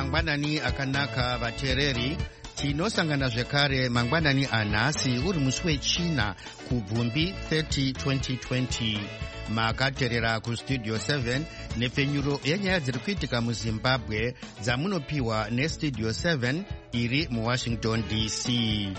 mangwanani akanaka vateereri. Tinosangana zvekare mangwanani anhasi uri musi wechina kubvumbi 30 2020. Makateerera kustudio 7 nepfenyuro yenyaya dziri kuitika muzimbabwe dzamunopiwa nestudio 7 iri muwashington dc.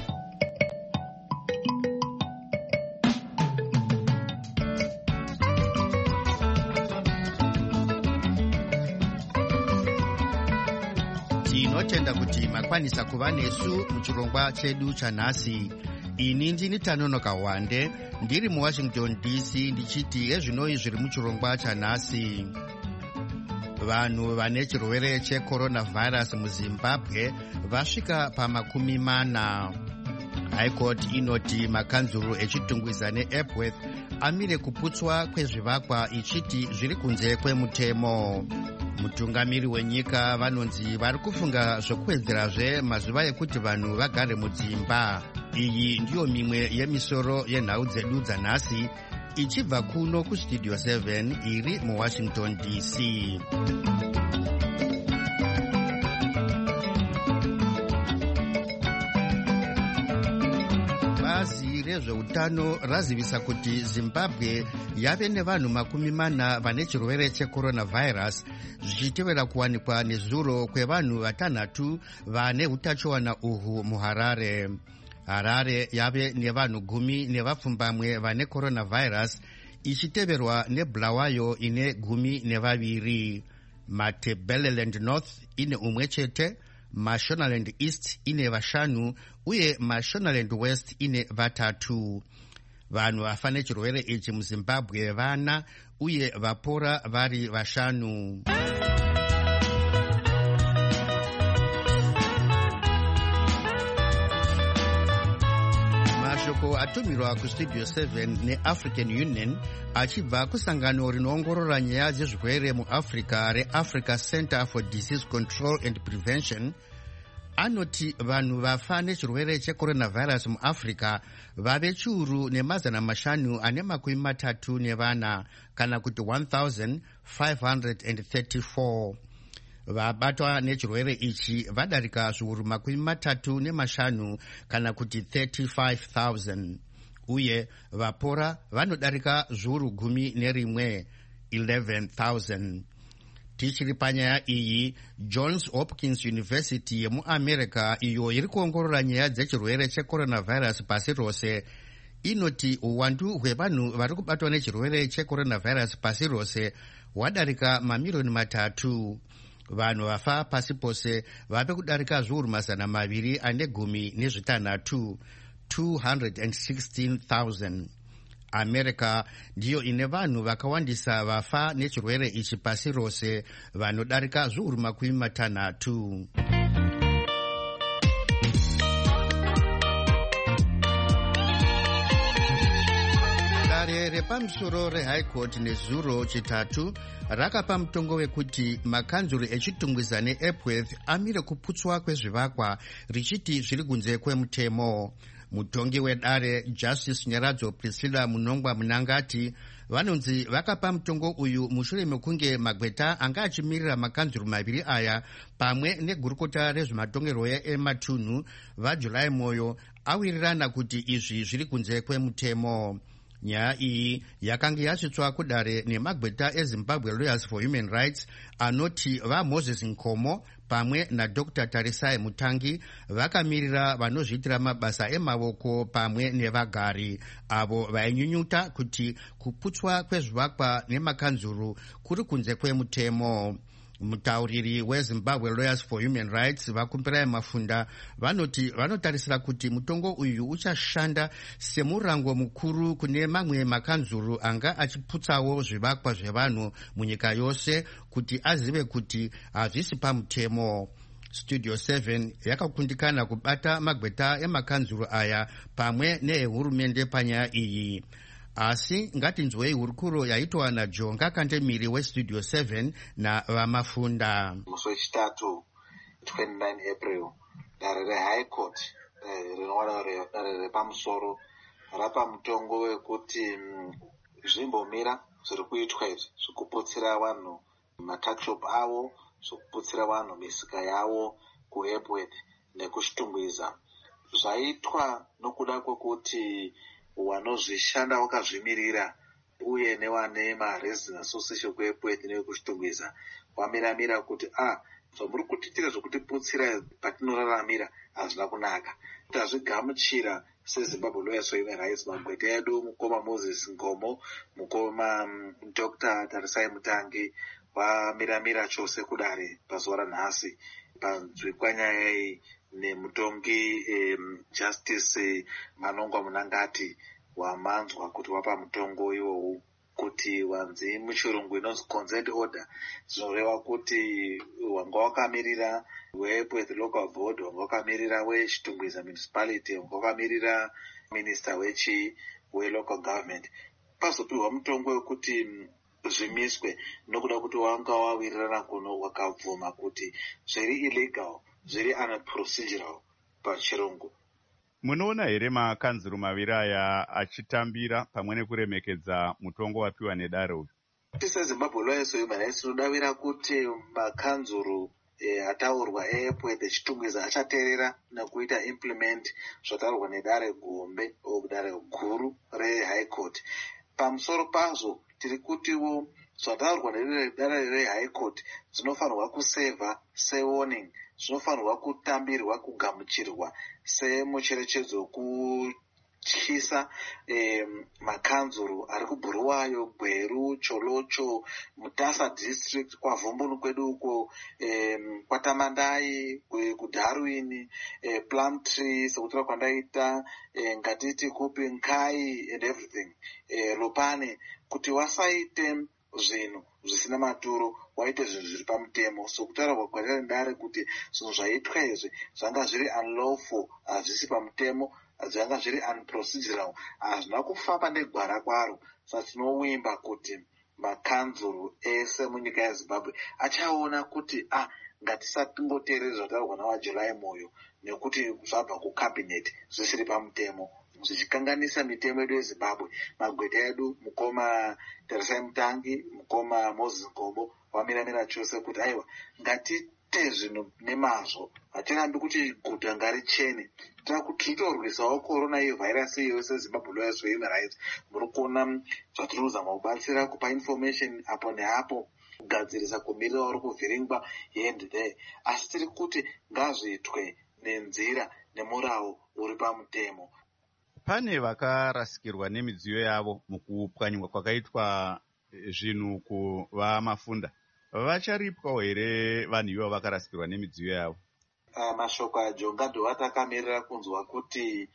Tinotenda kuti makwanisa kuva nesu muchirongwa chedu chanhasi. Ini ndini Tanonoka Wande, ndiri muwashington dc ndichiti ezvinoi zviri muchirongwa chanhasi. Vanhu vane chirwere checoronavirus muzimbabwe vasvika pa40. High Court inoti makanzuru echitungwiza neEpworth amire kuputswa kwezvivakwa ichiti zviri kunze kwemutemo. Mutungamiri wenyika vanonzi vari kufunga zvokuwedzerazve mazuva ekuti vanhu vagare mudzimba. Iyi ndiyo mimwe yemisoro yenhau dzedu dzanhasi ichibva kuno kustudio 7 iri muwashington dc. Bazi rezveutano razivisa kuti zimbabwe yave nevanhu 40 vane chirwere checoronavirus, zvichitevera kuwanikwa nezuro kwevanhu 6 vane utachiona uhu muharare. Harare yave nevanhu 10 nevapfumbamwe vane coronavirus, ichiteverwa neBulawayo ine 12. Matabeleland North ine umwe chete, Mashonaland East ine 5 uye Mashonaland West ine 3. Vanhu vafa nechirwere ichi muzimbabwe 4 uye vapora vari 5. Mashoko atumirwa kustudio 7 neAfrican Union achibva kusangano rinoongorora nyaya dzezvirwere muAfrica reAfrica Center for Disease Control and Prevention anoti vanhu vafa nechirwere checoronavirus muAfrica vave chiuru ne534 kana kuti 1534. Vabatwa nechirwere ichi vadarika zviuru 35 kana kuti 35,000 uye vapora vanodarika zviuru 11 11,000. Tichiri panyaya iyi, Johns Hopkins University yemuAmerica iyo iri kuongorora nyaya dzechirwere checoronavirus pasi rose inoti uwandu hwevanhu vari kubatwa nechirwere checoronavirus pasi rose hwadarika 3,000,000. Vanhu vafa pasi pose vave kudarika zviuru 216, 216,000. America ndiyo ine vanhu vakawandisa vafa nechirwere ichi pasi rose, vanodarika zviuru 60. Dare repamusoro reHigh Court nezuro chitatu rakapa mutongo wekuti makanzuru echitungwiza neEpworth amire kuputswa kwezvivakwa richiti zviri kunze kwemutemo. Mutongi wedare Justice Nyaradzo Priscilla Munongwa Munangati vanonzi vakapa mutongo uyu mushure mekunge magweta anga achimirira makanzuru 2 aya pamwe negurukota rezvematongerwo ematunhu vaJulai Moyo awirirana kuti izvi zviri kunze kwemutemo. Nyaya iyi yakanga yasvitswa kudare nemagweta eZimbabwe Lawyers for Human Rights anoti vaMoses Nkomo pamwe naDr. Tarisai Mutangi vakamirira vanozviitira mabasa emavoko pamwe nevagari avo vainyunyuta kuti kuputswa kwezvivakwa nemakanzuru kuri kunze kwemutemo. Mutauriri weZimbabwe Lawyers for Human Rights Vakumbirai Mafunda vanoti vanotarisira kuti mutongo uyu uchashanda semurango mukuru kune mamwe makanzuru anga achiputsawo zvivakwa zvevanhu munyika yose kuti azive kuti hazvisi pamutemo. Studio 7 yakakundikana kubata magweta emakanzuru aya pamwe nehurumende panyaya iyi. Asi ngatinzwei hurukuro yaitwa naJonga Kandemiri westudio 7 navamafunda. Musi wechitatu 29 April dare reHigh Court rinova dare repamusoro rapa mutongo wekuti zvimbomira zviri kuitwa izvi zvikuputsira vanhu matakshop avo zvokuputsira vanhu misika yavo kuEpworth nekuchitungwiza. Zvaitwa nokuda kwekuti vanozvishanda vakazvimirira uye nevane maresident association kuEpworth nekuchitungwiza vamiramira kuti zvamuri kutiitira zvokutiputsira patinoraramira hazvina kunaka. Tazvigamuchira seZimbabwe Lawyers for Human Rights, magweta edu mukoma Moses Ngomo, mukoma Dr. Tarisai Mutangi vamiramira chose kudare pazuva ranhasi panzwi panyaya iyi nemutongi Justice Manongwa Munangati wamanzwa kuti wapa mutongo iwowu kuti wanzi muchirungu inonzi consent order, zvinoreva kuti wanga wakamirira weEpworth local board, wanga wakamirira weChitungwiza municipality, wanga wakamirira minister welocal government, pazopiwa mutongo wekuti zvimiswe nokuda kuti wanga wawirirana kuno wakabvuma kuti zviri illegal, zviri unprocedural pachirungu. Munoona here makanzuru maviri aya achitambira pamwe nekuremekedza mutongo wapiwa nedare uyu? SeZimbabwe Lawyers for Human Rights tinodavira kuti makanzuru ataurwa eEpworth echitungwiza achateerera nekuita implement zvataurwa nedare gombe dare guru reHigh Court. Pamusoro pazvo tiri kutiwo zvataurwa nedare reHigh Court zvinofanirwa kusevha sewarning, zvinofanirwa kutambirwa kugamuchirwa semucherechedzo wekutyisa makanzuru ari kuBhuluwayo, Gweru, Cholocho, Mutasa district, kwaVumbunu kwedu uko, kwaTamandai, kuDarwin, Plumtree sekutora kwandaita, ngatiti kupi Nkai and everything, Lupane, kuti wasaite zvinhu zvisina maturo, waite zvinhu zviri pamutemo. Sokutaura kwagwarira nedare kuti zvinhu zvaitwa izvi zvanga zviri unlawful, hazvisi pamutemo, zvanga zviri unprocedural, hazvina kufamba negwara kwaro. Saka tinovimba kuti makanzuru ese munyika yeZimbabwe achaona kuti ngatisatimboteereri zvataurwa nawaJuly Moyo nekuti zvabva kucabinet zvisiri pamutemo, zvichikanganisa mitemo yedu yeZimbabwe. Magweta edu mukoma Tarisai Mutangi, mukoma Moses Ngomo vamiramira chose kuti aiwa ngatiite zvinhu nemazvo, hatirambi kuti guta ngarichene. Tiritorwisawo korona virus iyo seZimbabwe Lawyers for Human Rights. Muri kuona zvatiri kuzama kubatsira kupa information apo neapo, kugadzirisa kumirira vari kuvhiringwa here and there, asi tiri kuti ngazviitwe nenzira nemurawo uri pamutemo. Pane vakarasikirwa nemidziyo yavo mukupwanywa kwakaitwa zvinhu kuvamafunda, vacharipwawo here vanhu ivo vakarasikirwa nemidziyo yavo? Mashoko aJonga ndowatakamirira kunzwa kuti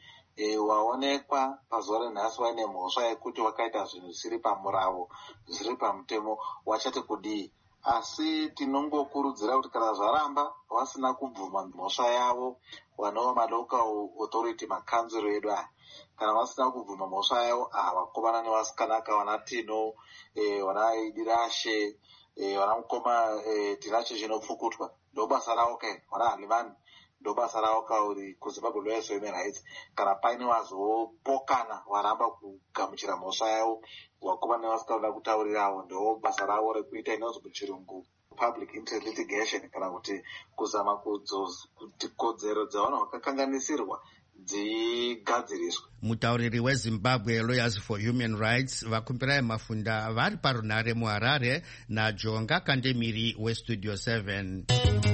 waonekwa pazuva renhasi waine mhosva yekuti wakaita zvinhu zvisiri pamuravo, zvisiri pamutemo, wachati kudii. Asi tinongokurudzira kuti kana zvaramba vasina kubvuma mhosva yavo, vanova malocal authority, makanzuro edu aya, kana vasina kubvuma mhosva yavo, vakomana nevasikanaka, vana Tino, vana Idirashe, vana mukoma Tirashe zvinopfukutwa, ndobasa ravo kai, vana Halimani ndobasa ravo kauri kuZimbabwe Lawyers for Human Rights. Kana paine vazopokana varamba kugamuchira mhosva yavo, vakomana nevasikaona kutaurirawo, ndo basa ravo rekuita inonzi muchirungu public interest litigation, kana kuti kuzama kuti kodzero dzavanhu vakakanganisirwa dzigadziriswe. Mutauriri weZimbabwe Lawyers for Human Rights vakumbirai mafunda vari parunhare muHarare naJonga Kandemiri weStudio 7.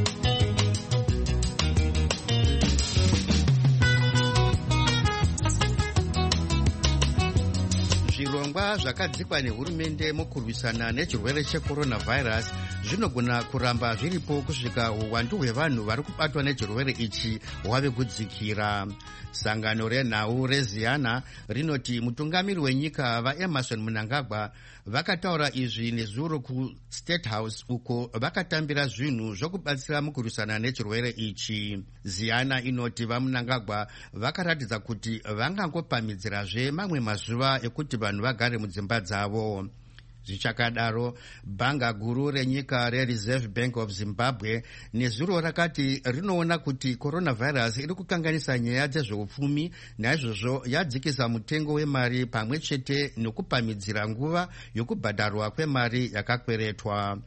Zvirongwa zvakadzikwa nehurumende mukurwisana nechirwere checoronavirus zvinogona kuramba zviripo kusvika uwandu hwevanhu vari kubatwa nechirwere ichi hwave kudzikira. Sangano renhau reZiana rinoti mutungamiri wenyika vaEmmerson Mnangagwa vakataura izvi nezuro kuState House uko vakatambira zvinhu zvokubatsira mukurwisana nechirwere ichi. Ziana inoti vaMnangagwa vakaratidza kuti vangangopamhidzirazve mamwe mazuva ekuti vanhu vagare mudzimba dzavo. Zvichakadaro, bhanga guru renyika reReserve Bank of Zimbabwe nezuro rakati rinoona kuti coronavirus iri kukanganisa nyaya dzezveupfumi, naizvozvo yadzikisa mutengo wemari pamwe chete nekupamhidzira nguva yokubhadharwa kwemari yakakweretwa.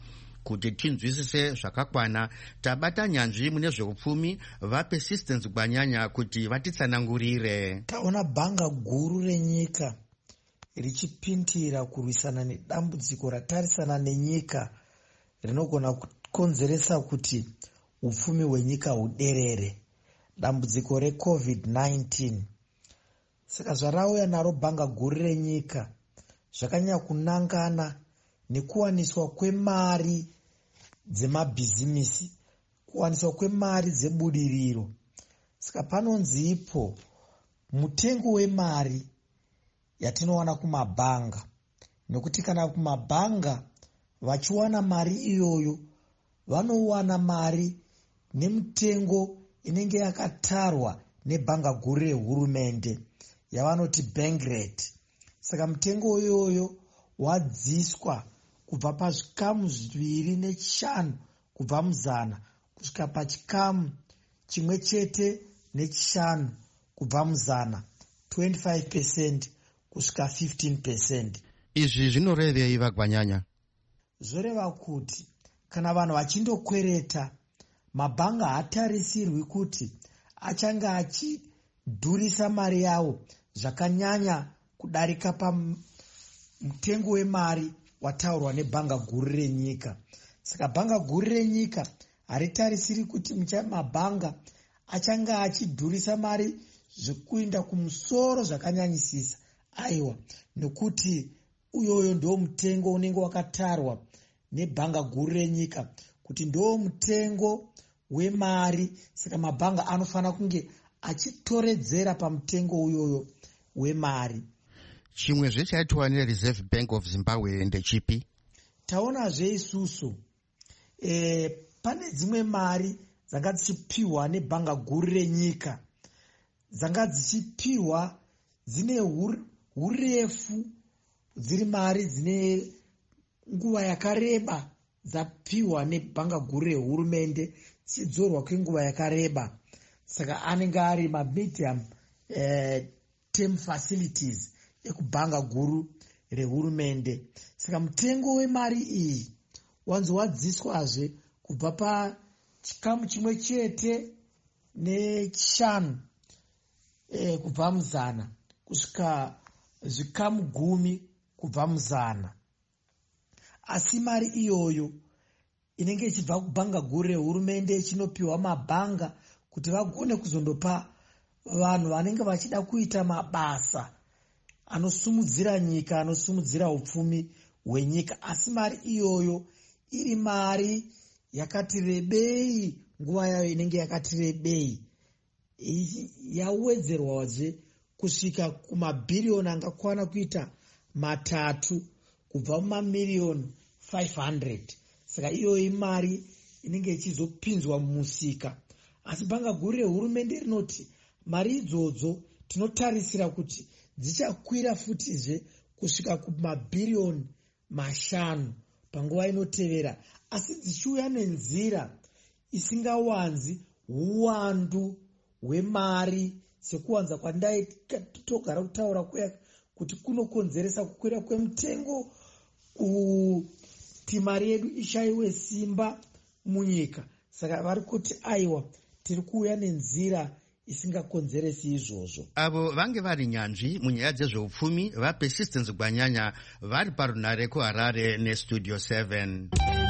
kuti tinzwisise zvakakwana, tabata nyanzvi mune zveupfumi vaPersistence Gwanyanya kuti vatitsanangurire. Taona bhanga guru renyika richipindira kurwisana nedambudziko ratarisana nenyika rinogona kukonzeresa kuti upfumi hwenyika huderere, dambudziko reCovid-19. Saka zvarauya naro bhanga guru renyika zvakanyanya kunangana nekuwaniswa kwemari dzemabhizimisi, kuwaniswa kwemari dzebudiriro. Saka panonzi ipo mutengo wemari yatinowana kumabhanga, nekuti kana kumabhanga vachiwana mari iyoyo vanowana mari nemutengo inenge yakatarwa nebhanga guru rehurumende yavanoti bank rate. Saka mutengo iyoyo wadziswa kubva pazvikamu 2.5 kubva muzana kusvika pachikamu 1.5 kubva muzana, 25% kusvika 15%. Izvi zvinorevei vaGwanyanya? Zvoreva kuti kana vanhu vachindokwereta, mabhanga haatarisirwi kuti achange achidhurisa mari yavo zvakanyanya kudarika pamutengo wemari wataurwa nebhanga guru renyika. Saka bhanga guru renyika haritarisiri kuti mabhanga achange achidhurisa mari zvekuenda kumusoro zvakanyanyisisa. Aiwa, nekuti uyoyo ndio mutengo unenge wakatarwa nebhanga guru renyika kuti ndio mutengo wemari. Saka mabhanga anofana kunge achitoredzera pamutengo uyoyo wemari. Chimwe zvechaitwa neReserve Bank of Zimbabwe ndechipi? Taonazve isusu pane dzimwe mari dzanga dzichipiwa nebhanga guru renyika, dzanga dzichipiwa dzine urefu, dziri mari dzine nguva yakareba dzapiwa nebhanga guru rehurumende dzichidzorwa kwenguva yakareba. Saka anenge ari medium term facilities ekubhanga guru rehurumende. Saka mutengo wemari iyi wanzi wadziswazve kubva pachikamu 1.5 kubva muzana kusvika zvikamu 10 kubva muzana. Asi mari iyoyo inenge ichibva kubhanga guru rehurumende ichinopiwa mabhanga kuti vagone kuzondopa vanhu vanenge vachida kuita mabasa anosumudzira nyika, anosumudzira upfumi hwenyika. Asi mari iyoyo iri mari yakati rebei, nguva yayo inenge yakati rebei, yawedzerwazve kusvika kumabhiriyoni angakwana kuita 3 kubva mumamiliyoni 500. Saka iyoyi mari inenge ichizopinzwa mumusika. Asi bhanga guru rehurumende rinoti mari idzodzo tinotarisira kuti dzichakwira futizve kusvika kumabhiriyoni 5 panguva inotevera, asi dzichiuya nenzira isingawanzi uwandu hwemari sekuwanza kwandaitogara kutaura kuya kuti kunokonzeresa kukwira kwemutengo, kuti mari yedu ishayiwe simba munyika. Saka vari kuti aiwa, tiri kuuya nenzira isingakonzeresi izvozvo. Avo vange vari nyanzvi munyaya dzezveupfumi vaPersistence Gwanyanya vari parunare kuHarare neStudio 7.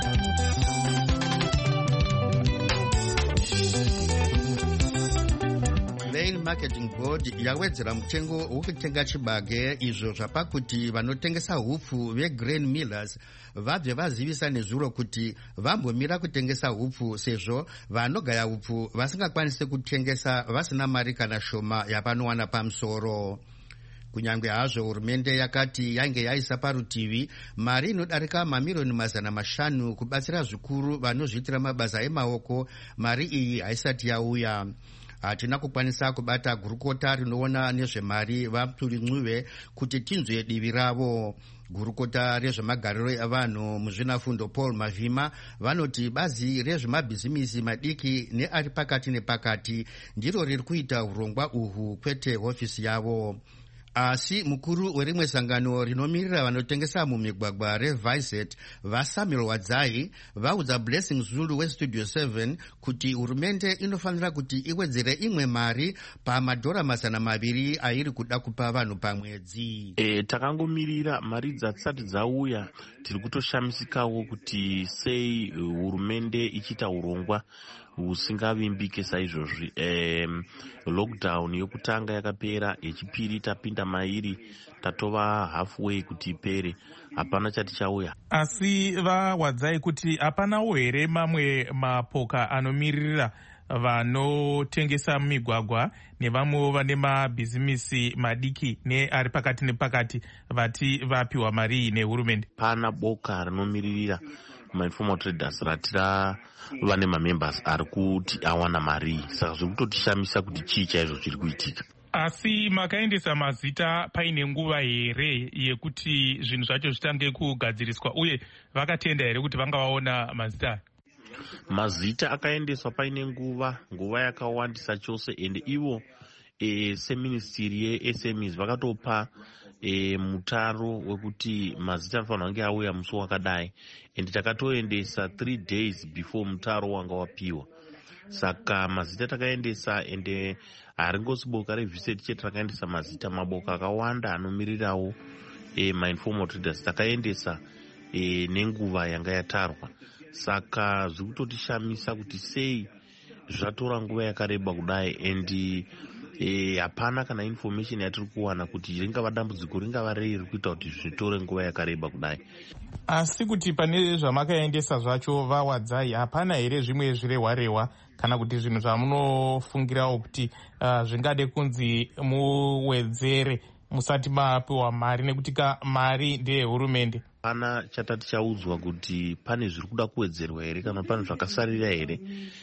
Grain Marketing Board yawedzera mutengo wokutenga chibage, izvo zvapakuti vanotengesa hupfu vegrain millers vabve vazivisa nezuro kuti vambomira kutengesa hupfu sezvo vanogaya hupfu vasingakwanise kutengesa vasina mari kana shoma yapanowana pamusoro. Kunyange hazvo hurumende yakati yange yaisa parutivi mari inodarika mamiliyoni 500 kubatsira zvikuru vanozviitira mabasa emaoko, mari iyi haisati yauya. Hatina kukwanisa kubata gurukota rinoona nezvemari vaPtuli Ncube kuti tinzwe divi ravo. Gurukota rezvemagariro evanhu muzvinafundo Paul Mavhima vanoti bazi rezvemabhizimisi madiki neari pakati nepakati ndiro riri kuita urongwa uhu kwete hofisi yavo. Asi mukuru werimwe sangano rinomirira vanotengesa mumigwagwa reViset vaSamuel Wadzai vaudza Blessing Zulu weStudio 7 kuti hurumende inofanira kuti iwedzere imwe mari pamadhora 200 airi kuda kupa vanhu pamwedzi. Takangomirira mari dzisati dzauya, tiri kutoshamisikawo kuti sei hurumende ichita urongwa husingavimbike saizvozvi. Lockdown yokutanga yakapera, yechipiri tapinda mairi, tatova halfway kuti ipere, hapana chati chauya. Asi vaWadzai kuti hapanawo here mamwe mapoka anomirira vanotengesa mumigwagwa nevamwewo vane mabhizimisi madiki neari pakati nepakati vati vapiwa mari nehurumende? Pana boka rinomiririra ma-informal traders rati rava nemamembers ari kuti awana mari, saka zviri kutotishamisa kuti chii chaizvo chiri kuitika. Asi makaendesa mazita paine nguva here yekuti zvinhu zvacho zvitange kugadziriswa, uye vakatenda here kuti vangavaona mazita? Mazita akaendeswa paine nguva yakawandisa chose, ende ivo seministiri yeSMEs vakatopa mutaro wekuti mazita anofanira kunge auya musi wakadai, ende takatoendesa 3 days before mutaro wanga wapiwa. Saka mazita takaendesa, ende haringosi boka reViset chete takaendesa mazita, maboka akawanda anomirirawo ma-informal traders takaendesa nenguva yanga yatarwa. Saka zviri kutotishamisa kuti sei zvatora nguva yakareba kudai, endi hapana kana information yatiri kuwana kuti ringava dambudziko ringava rei riri kuita kuti zvitore nguva yakareba kudai. Asi kuti pane zvamakaendesa zvacho vaWadzai, hapana here zvimwe zvirehwa-rehwa kana kuti zvinhu zvamunofungirawo kuti zvingade kunzi muwedzere musati mapiwa mari, nekuti mari ndeyehurumende? Pana chatati chaudzwa kuti pane zviri kuda kuwedzerwa here kana pane zvakasarira here,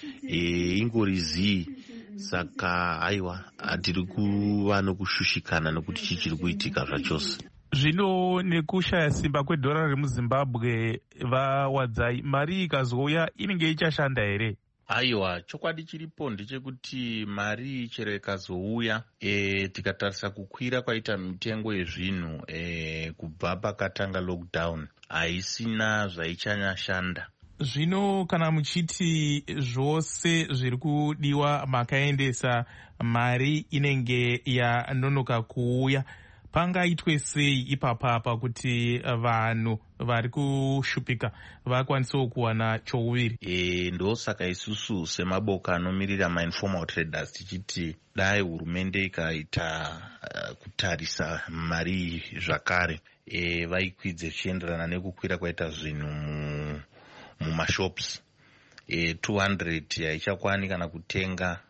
ingori zii. Saka haiwa, hatiri kuva nokushushikana nekuti chii chiri kuitika zvachose. Zvino nekushaya simba kwedhora remuZimbabwe, vaWadzai, mari ikazouya inenge ichashanda here? Aiwa, chokwadi chiripo ndechekuti mari chero ikazouya, tikatarisa kukwira kwaita mitengo yezvinhu kubva pakatanga lockdown, haisina zvaichanyashanda. Zvino kana muchiti zvose zviri kudiwa makaendesa, mari inenge yanonoka kuuya, pangaitwe sei ipapapa kuti vanhu vari kushupika vakwanisewo kuwana chouviri? Ndosaka isusu semaboka anomirira ma-informal traders tichiti dai hurumende ikaita kutarisa mari zvakare, vaikwidze zvichienderana nekukwira kwaita zvinhu mumashops. 200 haichakwani kana kutenga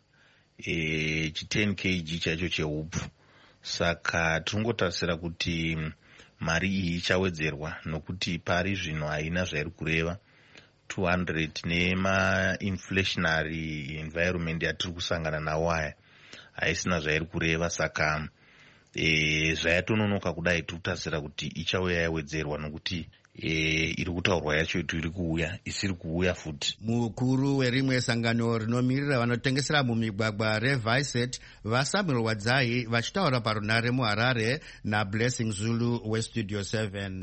chi10 kg chaicho cheupfu. Saka tiringotarisira kuti mari iyi ichawedzerwa, nokuti pari zvino haina zvairi kureva. 200 nema-inflationary environment yatiri kusangana nawo aya haisina zvairi kureva. Saka zvayatononoka kudai tirikutarisira kuti ichauya yawedzerwa, nokuti iri kutaurwa yacho itu iri kuuya, isiri kuuya futi. Mukuru werimwe sangano rinomirira vanotengesera mumigwagwa reViset vaSamuel Wadzai vachitaura parunare muHarare naBlessing Zulu weStudio 7.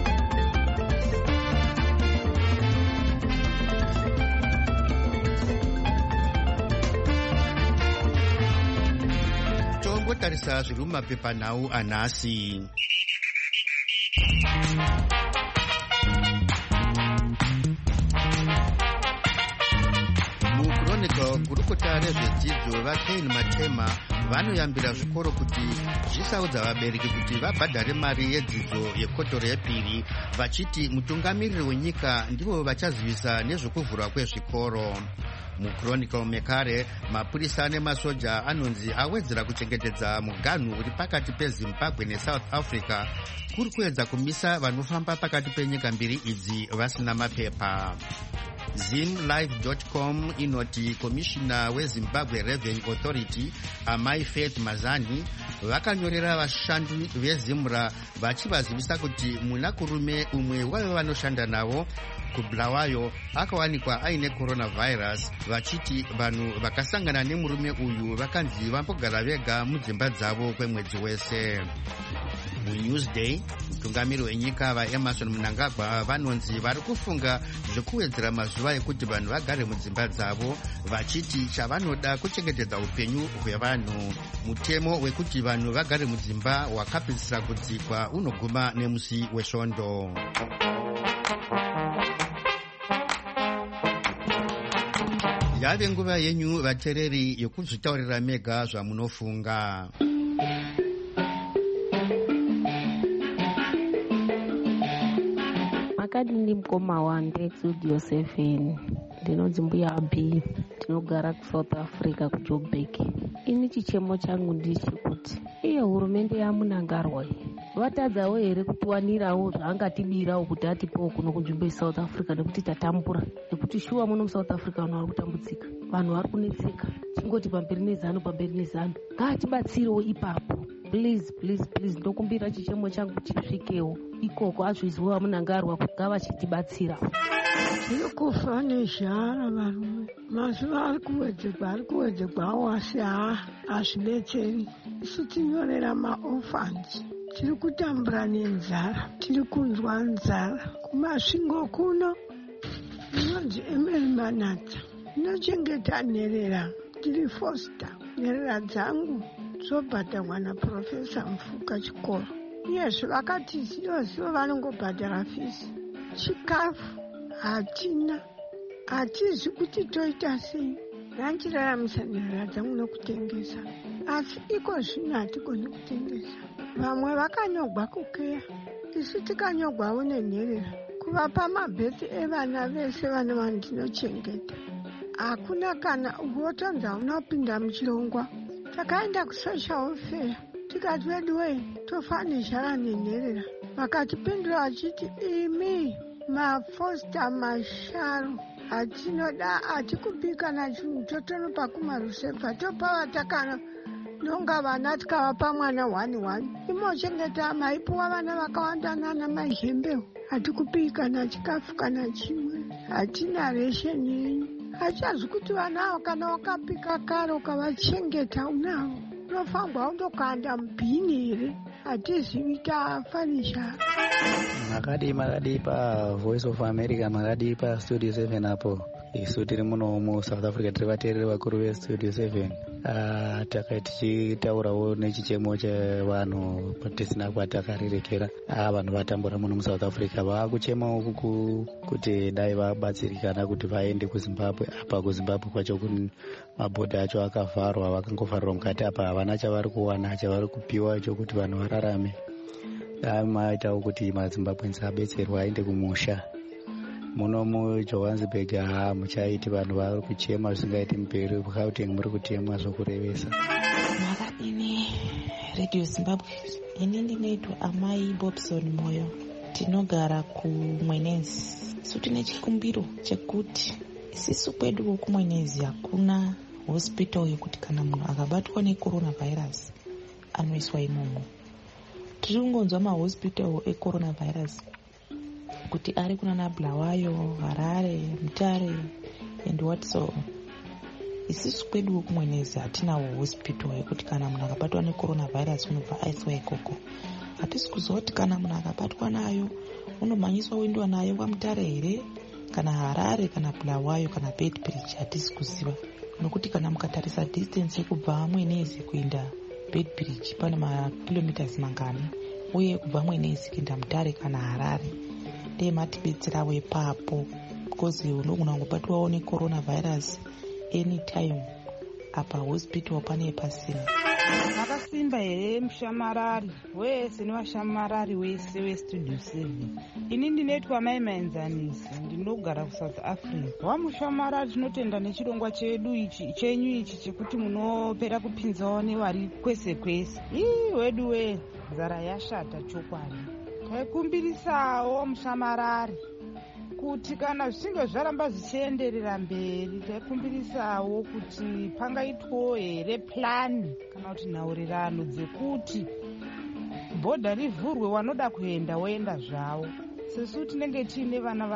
Tongotarisa zviri mumapepanhau anhasi. Gurukuta rezvedzidzo vaKain Matema vanoyambira zvikoro kuti zvisaudza vabereki kuti vabhadhare mari yedzidzo yekodzero yepiri, vachiti mutungamiriri wenyika ndivo vachazivisa nezvekuvhurwa kwezvikoro. MuChronicle mekare, mapurisa nemasoja anonzi awedzera kuchengetedza muganhu uri pakati peZimbabwe neSouth Africa kuri kuedza kumisa vanofamba pakati penyika mbiri idzi vasina mapepa. Zimlive.com inoti komishina weZimbabwe Revenue Authority Amai Faith Mazani vakanyorera vashandi vezimra vachivazivisa kuti munakurume umwe wave vanoshanda navo kuBulawayo akawanikwa aine coronavirus, vachiti vanhu vakasangana nemurume uyu vakanzi vambogara vega mudzimba dzavo kwemwedzi wese. muNewsday mutungamiri wenyika vaEmerson Mnangagwa vanonzi vari kufunga zvekuwedzera mazuva ekuti vanhu vagare mudzimba dzavo, vachiti chavanoda kuchengetedza upenyu hwevanhu. Mutemo wekuti vanhu vagare mudzimba wakapedzisira kudzikwa unoguma nemusi wesvondo. Yave nguva yenyu vateereri yokuzvitaurira mega zvamunofunga. Makadini mukoma waNdexudio 7 ndinonzi mbuya B, ndinogara kuSouth Africa kuJoburg. Ini chichemo changu ndechekuti iye hurumende yaMunangarwa vatadzawo here kutiwanirawo zvaangatibirawo kuti atipewo kuno kunzvimbo yeSouth Africa, nekuti tatambura, nekuti shuwa muno muSouth Africa vanhu vari kutambudzika, vanhu vari kunetseka, chingoti pamberi nezano pamberi nezano. Ngaatibatsirewo ipapo, please please please. Ndokumbira chichemo changu chisvikewo ikoko, azviziwa vaMunangarwa kuti ngavachitibatsira. Tiri kufa nezhara varume, mazuva ari kuwedzekwa awasi hazvidetseri. Isu tinyorera maorphans, tiri kutambura nenzara, tiri kunzwa nzara kumasvingo kuno. Inonzi Emily Manata, inochengeta nherera, tiri foster. Nherera dzangu dzobhadharwa naProfesa Mfuka chikoro. Iyezve vakati ziyo vanongobhadhara fisi. Chikafu hatina, hatizi kuti toita sei. Ranchiraramisa nherera dzangu nokutengesa, asi iko zvino hatigoni kutengesa. Vamwe vakanyogwa kukeya, isu tikanyogwawo nenherera, kuvapa mabheti evana vese vana vandinochengeta. Hakuna kana wotonza unopinda muchirongwa. Takaenda kusocial welfare tikati weduwe tofa nezhara nenherera, vakatipindura vachiti imi mafosta masharu hatinoda, hatikupika nachungu, totonopa kumarusevha, topa vatakana nonga vana tikavapa mwana 1-1. Imochengeta maipuwa vana vakawanda nana maihembewo, hatikupika nachikafu kana chimwe, hatina resheni yenyu. Hachazi kuti vanavo kana wakapika kare ukavachengeta unavo, unofangwa undokanda mubhini here, hatizivi tafanisha. Makadi paVoice of America, makadi paStudio 7 apo. Isu tiri muno muSouth Africa tiri vateereri vakuru veStudio 7. Takati tichitaurawo nechichemo chevanhu patisina kwatakarerekera. Vanhu vatambura muno muSouth Africa vakuchemawo kuti dai vabatsirikana kuti vaende kuZimbabwe. Apa kuZimbabwe kwacho mabhodha acho akavharwa, vakangovharirwa mukati apa, havana chavari kuwana chavari kupiwa chokuti vanhu vararame. Maitawo kuti maZimbabwenzi abetserwa aende kumusha. Muno muJohannesburg muchaiti vanhu vari kuchema zvisingaiti mberi, Gauteng muri kutemwa zvokurevesa. Makadini Radio Zimbabwe, ini ndinoitwa Amai Bobson Moyo, tinogara kuMwenezi. Isu tine chikumbiro chekuti isisu kwedu wokuMwenezi hakuna hospital yekuti kana munhu akabatwa necoronavirus anoiswa imomo. Tiri kungonzwa mahospital ecoronavirus kuti ari kunana Bulawayo, Harare, Mutare and what so. Isisu kwedu wokuMwenezi hatinawo hospital yekuti kana munhu akabatwa necoronavirus unobva aiswa ikoko. Hatisi kuziva kuti kana munhu akabatwa nayo unomhanyiswa uendiwa nayo kwaMutare here, kana Harare, kana Bulawayo, kana Beitbridge. Hatisi kuziva, nokuti kana mukatarisa distance yekubva Mwenezi kuenda Beitbridge pane makilometers mangani, uye kubva Mwenezi kuenda Mutare kana Harare dei matibetserawo ipapo, because unogona kungobatwawo necoronavirus anytime. Apa hospital pane pasina. Makasimba here mushamarari wese nevashamarari wese weStudio 7. Ini ndinoitwa Mai Maenzanisi, ndinogara kuSouth Africa. Wamushamarari tinotenda nechirongwa chedu ichi chenyu ichi chekuti munopera kupinzawo nevari kwese kwese. Wedu nzara yashata chokwadi. Taikumbirisawo mushamarari kuti kana zvichinge zvaramba zvichienderera mberi, taikumbirisawo kuti pangaitwawo here plani kana kuti nhaurirano dzekuti bhodha rivhurwe, wanoda kuenda woenda zvavo. Sesu tinenge tiine vana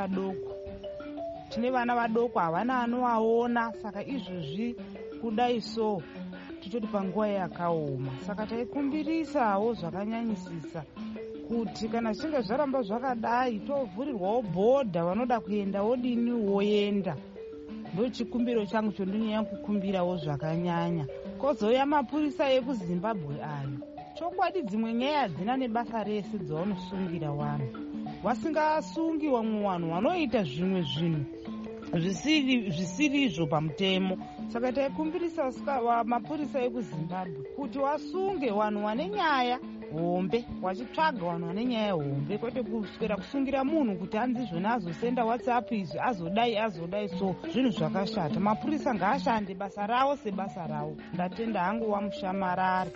vadoko, havana anovaona, saka izvozvi kudai so tichoti panguva yakaoma. Saka taikumbirisawo zvakanyanyisisa kuti kana zvichinge zvaramba zvakadai tovhurirwawo bhodha, vanoda kuenda wodini woenda. Ndochikumbiro changu chondonyanya kukumbirawo zvakanyanya. Kozouya mapurisa ekuZimbabwe ayo, chokwadi dzimwe nyaya dzina nebasa rese dzavanosungira vanhu, vasingasungi vamwe vanhu vanoita zvimwe zvinhu zvisirizvo pamutemo. Saka taikumbirisa mapurisa ekuZimbabwe kuti wasunge vanhu vane nyaya hombe, wachitsvaga vanhu vane nyaya hombe, kwete kuswera kusungira munhu kuti hanzi zvona azosenda WhatsApp izvi azodai. So zvinhu zvakashata. Mapurisa ngaashande basa rawo sebasa rawo. Ndatenda hangu wamushamarari.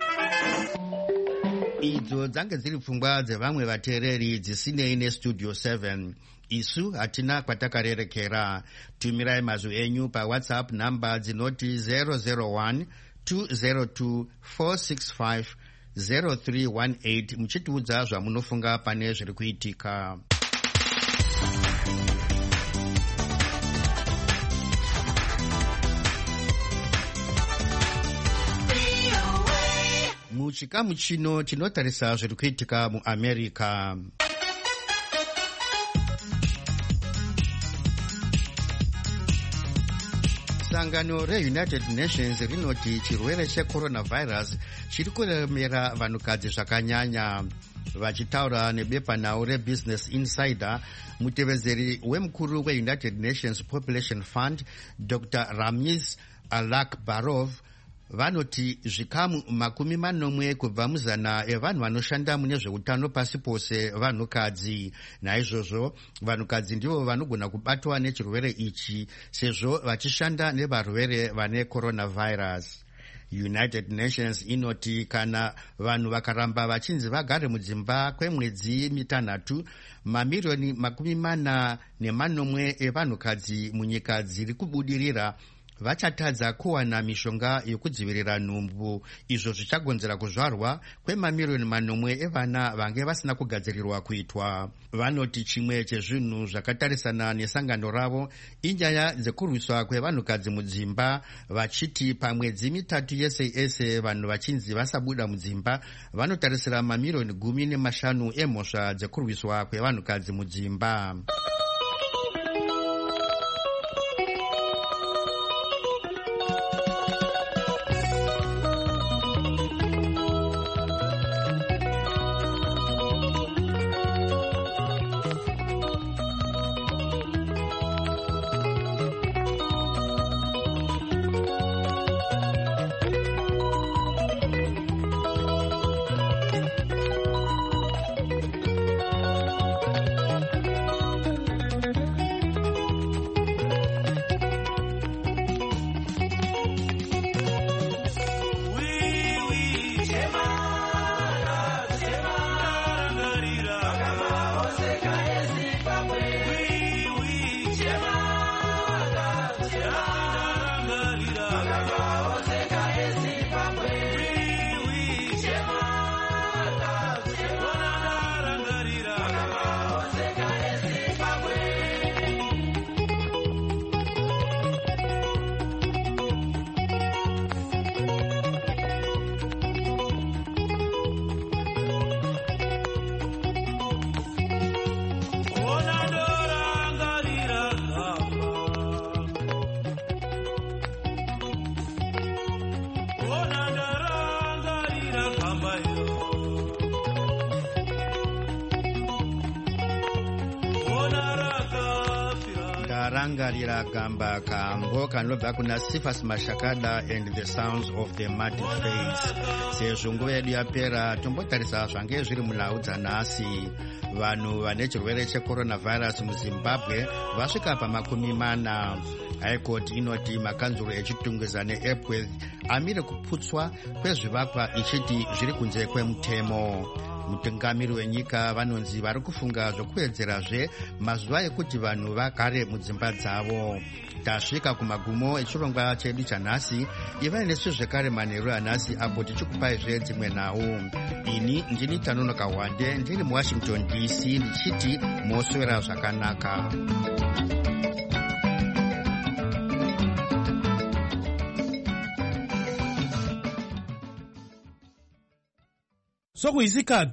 Idzo dzange dziri pfungwa dzevamwe vateereri dzisinei neStudio 7. Isu hatina kwatakarerekera. Tumirai mazwi enyu paWhatsApp namba dzinoti 001 202 465 0318 muchitiudza zvamunofunga pane zviri kuitika. Muchikamu chino tinotarisa zviri kuitika muAmerica. Sangano reUnited Nations rinoti chirwere checoronavirus chiri kuremera vanhukadzi zvakanyanya. Vachitaura nebepanhau reBusiness Insider, mutevezeri wemukuru weUnited Nations Population Fund Dr. Ramiz Alakbarov vanoti zvikamu 40 kubva muzana evanhu vanoshanda mune zveutano pasi pose vanhukadzi. Naizvozvo vanhukadzi ndivo vanogona kubatwa nechirwere ichi sezvo vachishanda nevarwere vane coronavirus. United Nations inoti kana vanhu vakaramba vachinzi vagare mudzimba kwemwedzi 3, mamirioni 40 evanhukadzi munyika dziri kubudirira vachatadza kuwana mishonga yokudzivirira nhumbu. Izvo zvichagonzera kuzvarwa kwemamirioni 4 evana vange vasina kugadzirirwa kuitwa. Vanoti chimwe chezvinhu zvakatarisana nesangano ravo inyaya dzekurwiswa kwevanhukadzi mudzimba, vachiti pamwedzi 3 yese vanhu vachinzi vasabuda mudzimba vanotarisira mamirioni 15 emhosva dzekurwiswa kwevanhukadzi mudzimba. Rangarira gamba kambo kanobva kuna Sifas Mashakada and the Sounds of the Muddy Face. Sezvo nguva yedu yapera tombotarisa zvange zviri munhau dzanhasi. Vanhu vane chirwere checoronavirus muZimbabwe vasvika pa40. High Court inoti makanzuro echitungwiza neEpworth amire kuputswa kwezvivakwa ichiti zviri kunze kwemutemo. Mutungamiri wenyika vanonzi vari kufunga zvokuwedzerazve mazuva ekuti vanhu vagare mudzimba dzavo. Tasvika kumagumo echirongwa chedu chanhasi. Ivai nesu zvekare manheru anhasi apo tichikupaizve dzimwe nhau. Ini ndini Tanonoka Wande ndiri muWashington DC ndichiti moswera zvakanaka. sokuyisikatu